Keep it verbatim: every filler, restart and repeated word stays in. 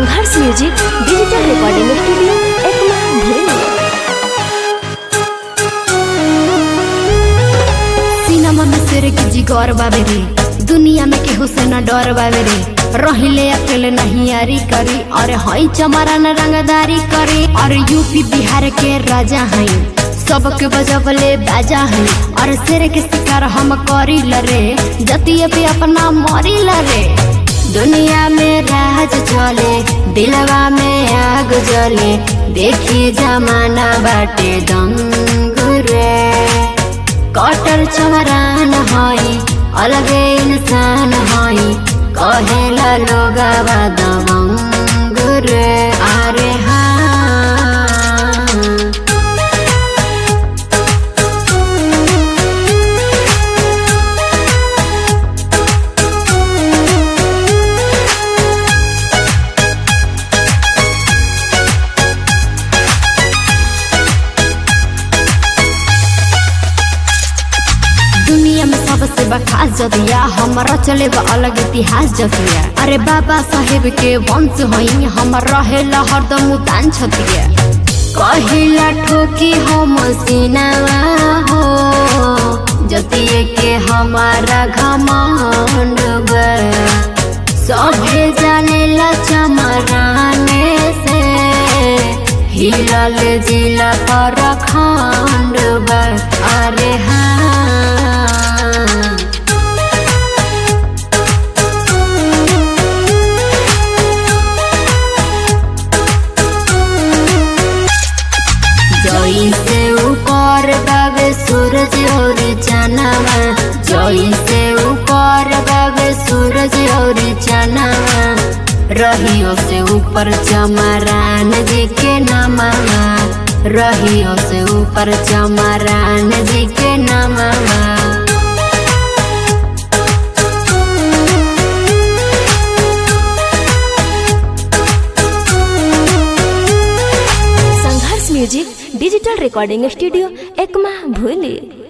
संघर्ष music digital recording studio Ekma Bhuli. Cinema में शेर के जिगर बाबे रे, दुनिया में केहू से न डर बाबे रे। रहिले अकेले नहीं यारी करी, और हई चमारा न रंगदारी करी। और यूपी बिहार के राजा हई, सबके बजबले बाजा हई। और शेर के शिकार हम करी लरे, जतिये पे अपना मरी लरे। दुनिया में राज चले, दिलवा में आग जले। देखी जमाना बाटे दंग रे। कटर चमरान हई, अलगे इंसान हई। कहेला लोगवा दबंग रे। अरे हाँ दुनिया में सबसे बखास जदिया, हमारा चले अलग इतिहास जतिया। अरे बाबा साहेब के वंश हई, हम रहेला हरदम उतान छतिया। कहिला ठोकी हम सीनावा हो, जतिये के हमारा घमंड बा। सभे जानेला चमराने से, हिलल जिला पर खंड बा। अरे हाँ जई से ऊपर बाबे सूरज और चनावा। जई से ऊपर बाबे सूरज और चनावा। रहियो से ऊपर चमरान जी के नमवा। रहियो से ऊपर चमरान जी के नमवा। Sangharsh music digital recording studio Ekma भूली।